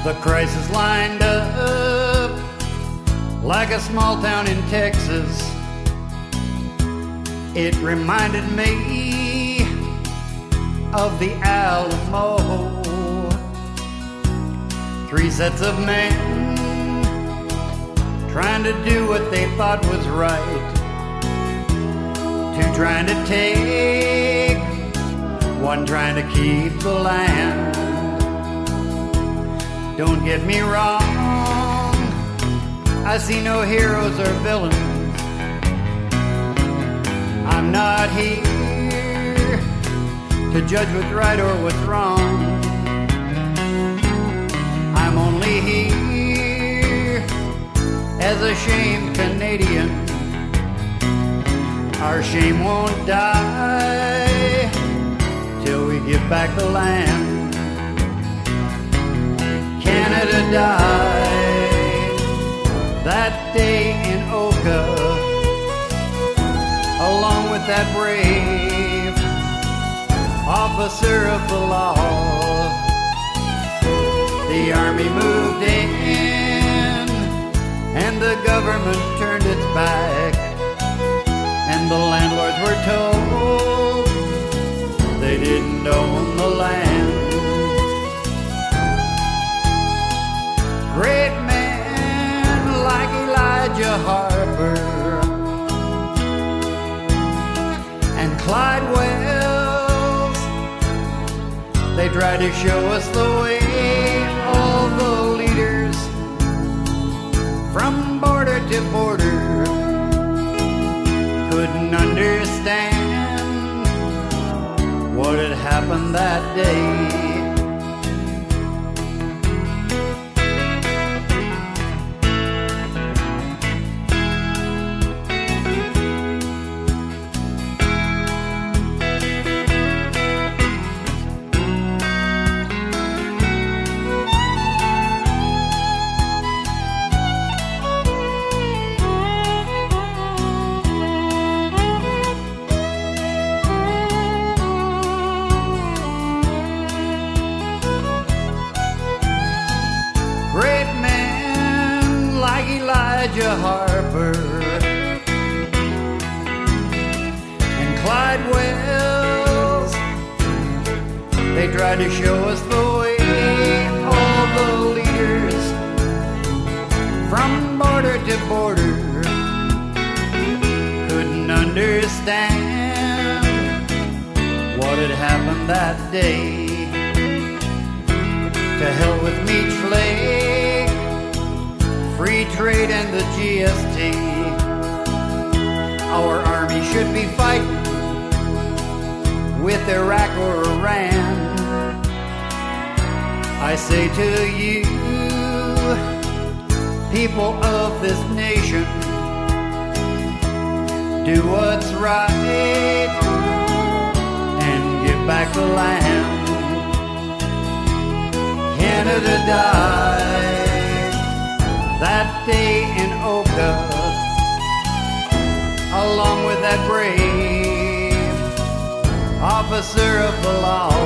The crisis lined up like a small town in Texas. It reminded me of the Alamo. 3 sets of men trying to do what they thought was right. 2 trying to take, 1 trying to keep the land. Don't get me wrong, I see no heroes or villains. I'm not here to judge what's right or what's wrong. I'm only here as a shamed Canadian. Our shame won't die till we give back the land. Canada died that day in Oka, along with that brave officer of the law. The army moved in and the government turned its back, and the landlords were told they didn't own the land. Great men like Elijah Harper and Clyde Wells, they tried to show us the way. All the leaders from border to border couldn't understand what had happened that day. Elijah Harper and Clyde Wells, they tried to show us the way. All the leaders from border to border couldn't understand what had happened that day. To hell with meat flake, free trade and the GST. Our army should be fighting with Iraq or Iran. I say to you, people of this nation, do what's right and give back the land. Canada died that day in Oka, along with that brave officer of the law.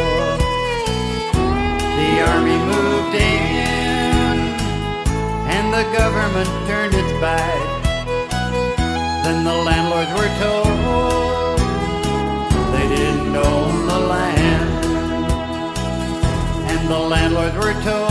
The army moved in and the government turned its back. Then the landlords were told they didn't own the land, and the landlords were told